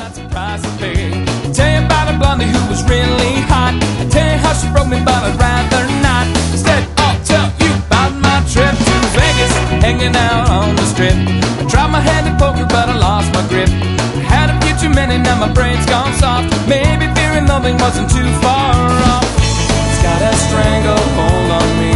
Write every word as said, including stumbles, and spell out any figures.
that's the price I paid. I'll tell you about a blondie who was really hot. I'll tell you how she broke me, but I'd rather not. Instead, I'll tell you about my trip to Vegas, hanging out on the strip. I tried my hand at poker, but I lost my grip. I had a few too many, now my brain's gone soft. Maybe fear and loving wasn't too far off. It's got a stranglehold on me.